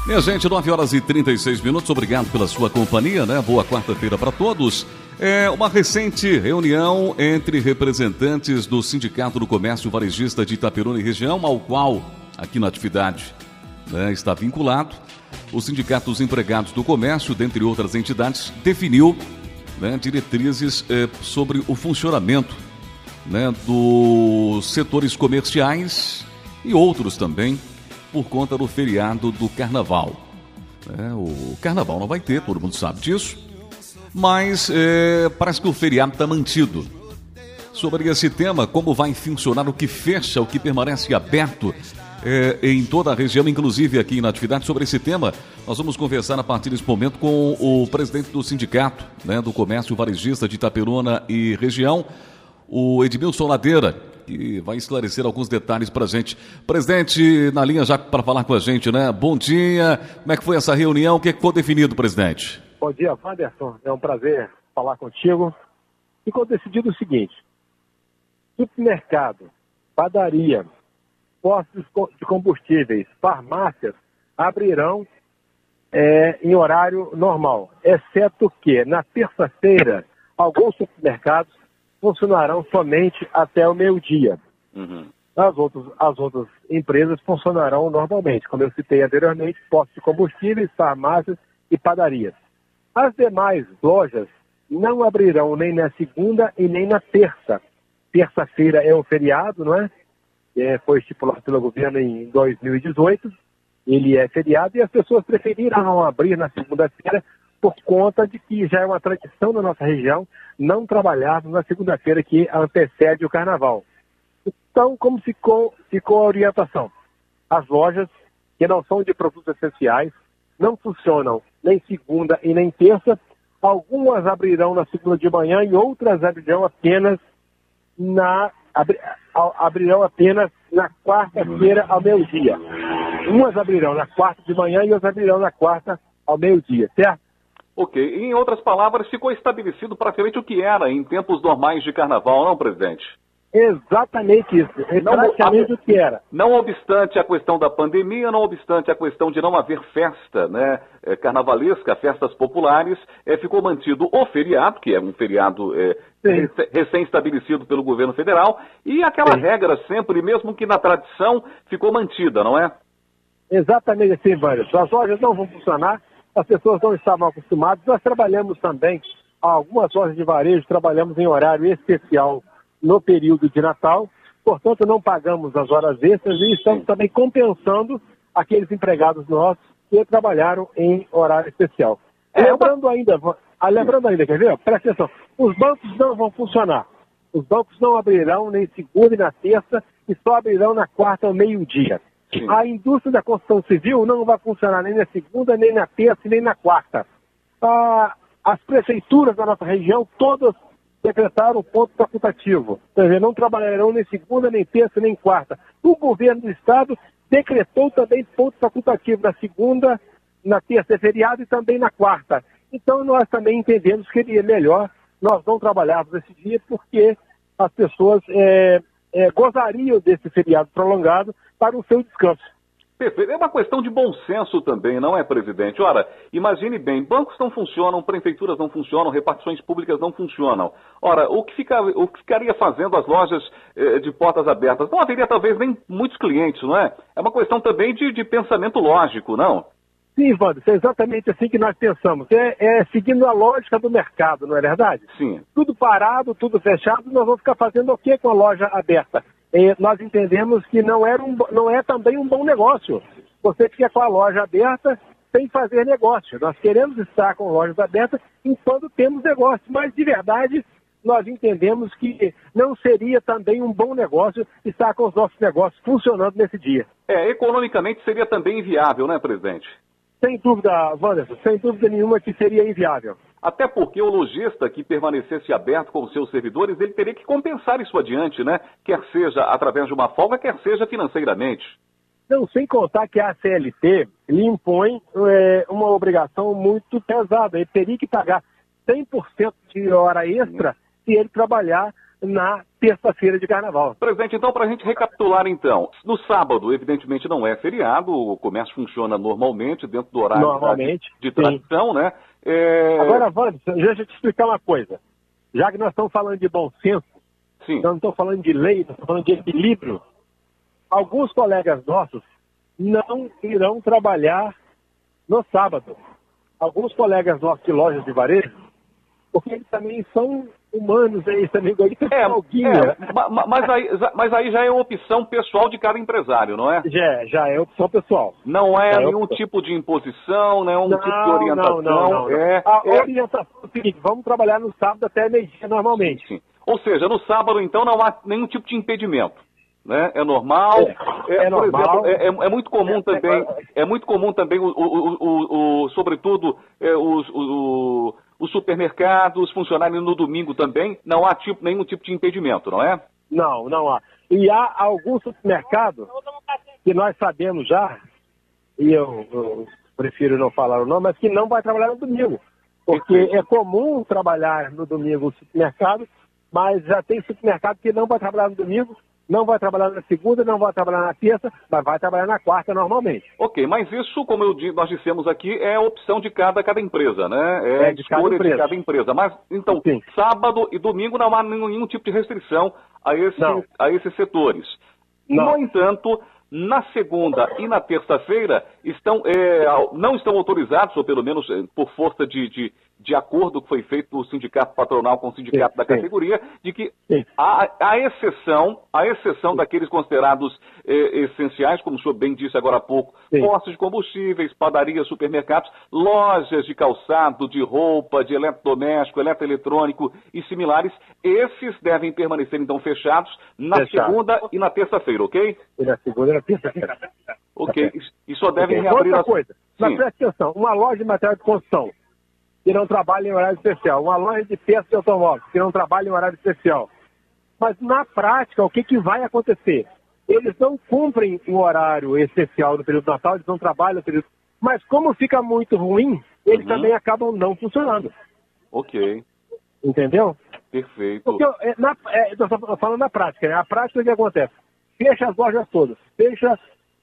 Minha gente, 9 horas e 36 minutos, obrigado pela sua companhia, né? Boa quarta-feira para todos. Uma recente reunião entre representantes do Sindicato do Comércio Varejista de Itaperuna e região, ao qual, aqui na atividade, né, está vinculado, o Sindicato dos Empregados do Comércio, dentre outras entidades, definiu, né, diretrizes sobre o funcionamento, né, dos setores comerciais e outros também, por conta do feriado do Carnaval. O Carnaval não vai ter, todo mundo sabe disso, mas parece que o feriado está mantido. Sobre esse tema, como vai funcionar o que fecha, o que permanece aberto em toda a região, inclusive aqui na atividade, sobre esse tema, nós vamos conversar a partir desse momento com o presidente do Sindicato, né, do Comércio Varejista de Itaperuna e região, o Edmilson Ladeira, que vai esclarecer alguns detalhes para a gente. Presidente, na linha já para falar com a gente, né? Bom dia, como é que foi essa reunião? O que foi definido, presidente? Bom dia, Wanderson. É um prazer falar contigo. Ficou decidido o seguinte: supermercado, padaria, postos de combustíveis, farmácias abrirão em horário normal, exceto que na terça-feira alguns supermercados funcionarão somente até o meio-dia. Uhum. As outras empresas funcionarão normalmente, como eu citei anteriormente, postos de combustíveis, farmácias e padarias. As demais lojas não abrirão nem na segunda e nem na terça. Terça-feira é um feriado, não é? Foi estipulado pelo governo em 2018, ele é feriado e as pessoas preferiram não abrir na segunda-feira por conta de que já é uma tradição na nossa região não trabalharmos na segunda-feira que antecede o Carnaval. Então, como ficou a orientação? As lojas que não são de produtos essenciais não funcionam nem segunda e nem terça. Algumas abrirão na segunda de manhã e outras abrirão apenas na quarta-feira ao meio-dia. Umas abrirão na quarta de manhã e outras abrirão na quarta ao meio-dia, certo? Ok. Em outras palavras, ficou estabelecido praticamente o que era em tempos normais de Carnaval, não, presidente? Exatamente isso. Praticamente o que era. Não obstante a questão da pandemia, não obstante a questão de não haver festa, né, carnavalesca, festas populares, ficou mantido o feriado, que é um feriado recém-estabelecido pelo governo federal, e aquela regra sempre, mesmo que na tradição, ficou mantida, não é? Exatamente assim, Vânia. As lojas não vão funcionar, as pessoas não estavam acostumadas. Nós trabalhamos também, algumas lojas de varejo, trabalhamos em horário especial no período de Natal, portanto não pagamos as horas extras e estamos também compensando aqueles empregados nossos que trabalharam em horário especial. Lembrando ainda, quer ver? Presta atenção, os bancos não vão funcionar. Os bancos não abrirão nem segunda e na terça e só abrirão na quarta ao meio-dia. A indústria da construção civil não vai funcionar nem na segunda, nem na terça e nem na quarta. As prefeituras da nossa região, todas decretaram ponto facultativo. Quer dizer, não trabalharão nem segunda, nem terça, nem quarta. O governo do estado decretou também ponto facultativo na segunda, na terça é feriado e também na quarta. Então nós também entendemos que seria melhor nós não trabalharmos esse dia porque as pessoas gozariam desse feriado prolongado para o seu descanso. Perfeito. É uma questão de bom senso também, não é, presidente? Ora, imagine bem, bancos não funcionam, prefeituras não funcionam, repartições públicas não funcionam. Ora, o que ficaria fazendo as lojas de portas abertas? Não haveria talvez nem muitos clientes, não é? É uma questão também de pensamento lógico, não? Sim, Wander, é exatamente assim que nós pensamos. Seguindo a lógica do mercado, não é verdade? Sim. Tudo parado, tudo fechado, nós vamos ficar fazendo o quê com a loja aberta? Nós entendemos que não é também um bom negócio. Você fica com a loja aberta sem fazer negócio. Nós queremos estar com lojas abertas enquanto temos negócio, mas de verdade nós entendemos que não seria também um bom negócio estar com os nossos negócios funcionando nesse dia. Economicamente seria também inviável, né, presidente? Sem dúvida, Wanderson, sem dúvida nenhuma que seria inviável. Até porque o lojista que permanecesse aberto com os seus servidores, ele teria que compensar isso adiante, né? Quer seja através de uma folga, quer seja financeiramente. Não, sem contar que a CLT lhe impõe uma obrigação muito pesada. Ele teria que pagar 100% de hora extra se ele trabalhar na terça-feira de carnaval. Presidente, então, para a gente recapitular, então, no sábado, evidentemente, não é feriado, o comércio funciona normalmente, dentro do horário de tradição, né? Agora, Wander, deixa eu te explicar uma coisa. Já que nós estamos falando de bom senso, nós não estamos falando de lei, nós estamos falando de equilíbrio, alguns colegas nossos não irão trabalhar no sábado. Alguns colegas nossos de lojas de varejo, porque eles também são humanos, eles também mas aí já é opção pessoal de cada empresário, não é? Já é opção pessoal. Não é nenhum tipo de imposição, não é um tipo de orientação. Não. A orientação é o seguinte, vamos trabalhar no sábado até meio-dia normalmente. Sim. Ou seja, no sábado, então, não há nenhum tipo de impedimento. Né? É normal. Normal. Exemplo, é muito comum também. É muito comum também, sobretudo, os supermercados funcionarem no domingo também. Não há nenhum tipo de impedimento, não é? Não há. E há alguns supermercados que nós sabemos já, e eu prefiro não falar o nome, mas que não vai trabalhar no domingo. Porque é comum trabalhar no domingo no supermercado, mas já tem supermercado que não vai trabalhar no domingo. Não vai trabalhar na segunda, não vai trabalhar na terça, mas vai trabalhar na quarta normalmente. Ok, mas isso, como nós dissemos aqui, é opção de cada escolha, né? É de escolha de cada empresa. Mas, então, sábado e domingo não há nenhum tipo de restrição a esses setores. No entanto, na segunda e na terça-feira não estão autorizados, ou pelo menos por força de acordo que foi feito do sindicato patronal com o sindicato da categoria, de que a exceção daqueles considerados essenciais, como o senhor bem disse agora há pouco, postos de combustíveis, padarias, supermercados, lojas de calçado, de roupa, de eletrodoméstico, eletroeletrônico e similares, esses devem permanecer então fechados na segunda e na terça-feira, ok? E na segunda e na terça-feira. Ok, e só devem reabrir... Outra coisa, mas presta atenção, uma loja de material de construção que não trabalha em horário especial, uma loja de peças de automóveis que não trabalha em horário especial. Mas na prática, o que vai acontecer? Eles não cumprem o horário especial no período do Natal, eles não trabalham no período... Mas como fica muito ruim, eles também acabam não funcionando. Ok. Entendeu? Perfeito. Porque eu estou falando na prática, né? A prática, o que acontece? Fecha as lojas todas, fecha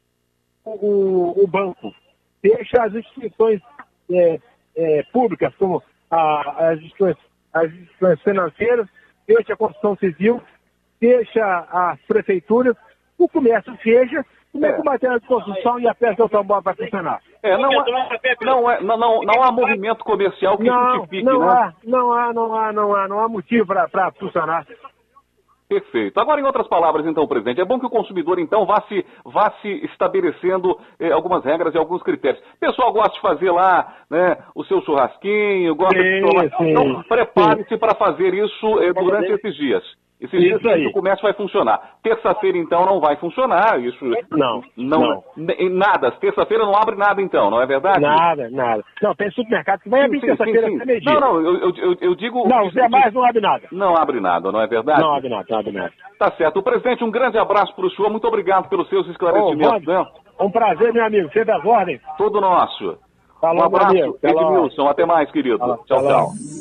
o banco, fecha as instituições públicas, como as instituições financeiras, fecha a construção civil, fecha as prefeituras, o comércio fecha, como é que o material de construção e a peça de automóvel vai funcionar? Não há movimento comercial que justifique, não há motivo para funcionar. Perfeito. Agora, em outras palavras, então, presidente, é bom que o consumidor, então, vá se estabelecendo algumas regras e alguns critérios. O pessoal gosta de fazer lá, né, o seu churrasquinho, gosta de tomar... Então, prepare-se para fazer isso durante esses dias. Esses dias que o comércio vai funcionar. Terça-feira, então, não vai funcionar. Isso nada. Terça-feira não abre nada, então, não é verdade? Nada. Não, tem supermercado que vai abrir terça-feira até meio-dia. Eu digo... Não, os demais não abre nada. Não abre nada, não é verdade? Não abre nada. Tá certo. Presidente, um grande abraço para o senhor. Muito obrigado pelos seus esclarecimentos. Um prazer, meu amigo. Sempre às ordens. Todo nosso. Falou, um abraço, amigo. Edmilson. Até mais, querido. Tchau.